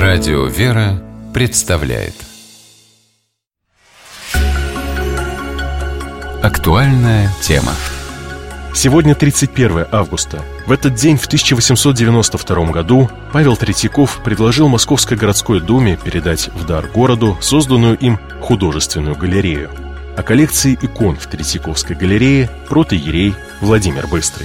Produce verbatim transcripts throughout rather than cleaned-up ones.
Радио «Вера» представляет актуальная тема. Сегодня тридцать первое августа. В этот день, в тысяча восемьсот девяносто втором году, Павел Третьяков предложил Московской городской думе передать в дар городу созданную им художественную галерею. О коллекции икон в Третьяковской галерее протоиерей Владимир Быстрый.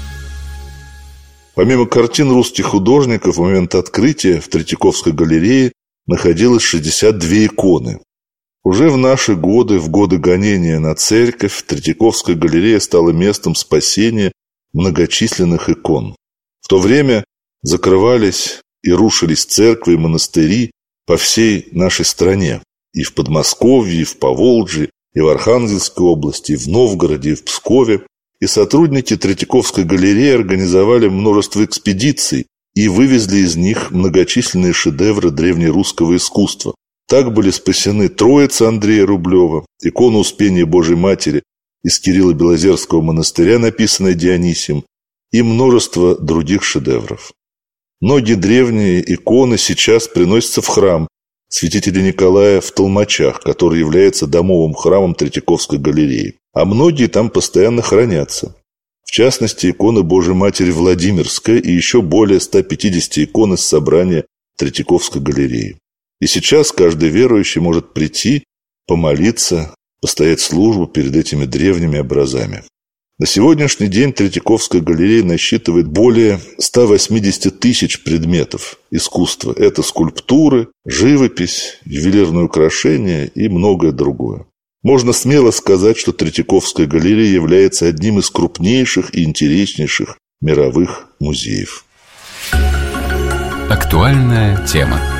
Помимо картин русских художников, в момент открытия в Третьяковской галерее находилось шестьдесят две иконы. Уже в наши годы, в годы гонения на церковь, Третьяковская галерея стала местом спасения многочисленных икон. В то время закрывались и рушились церкви и монастыри по всей нашей стране. И в Подмосковье, и в Поволжье, и в Архангельской области, и в Новгороде, и в Пскове. И сотрудники Третьяковской галереи организовали множество экспедиций и вывезли из них многочисленные шедевры древнерусского искусства. Так были спасены Троица Андрея Рублева, икона Успения Божией Матери из Кирилло-Белозерского монастыря, написанная Дионисием, и множество других шедевров. Многие древние иконы сейчас приносятся в храм святителя Николая в Толмачах, который является домовым храмом Третьяковской галереи. А многие там постоянно хранятся. В частности, икона Божией Матери Владимирская и еще более ста пятидесяти икон из собрания Третьяковской галереи. И сейчас каждый верующий может прийти, помолиться, постоять службу перед этими древними образами. На сегодняшний день Третьяковская галерея насчитывает более ста восьмидесяти тысяч предметов искусства. Это скульптуры, живопись, ювелирные украшения и многое другое. Можно смело сказать, что Третьяковская галерея является одним из крупнейших и интереснейших мировых музеев. Актуальная тема.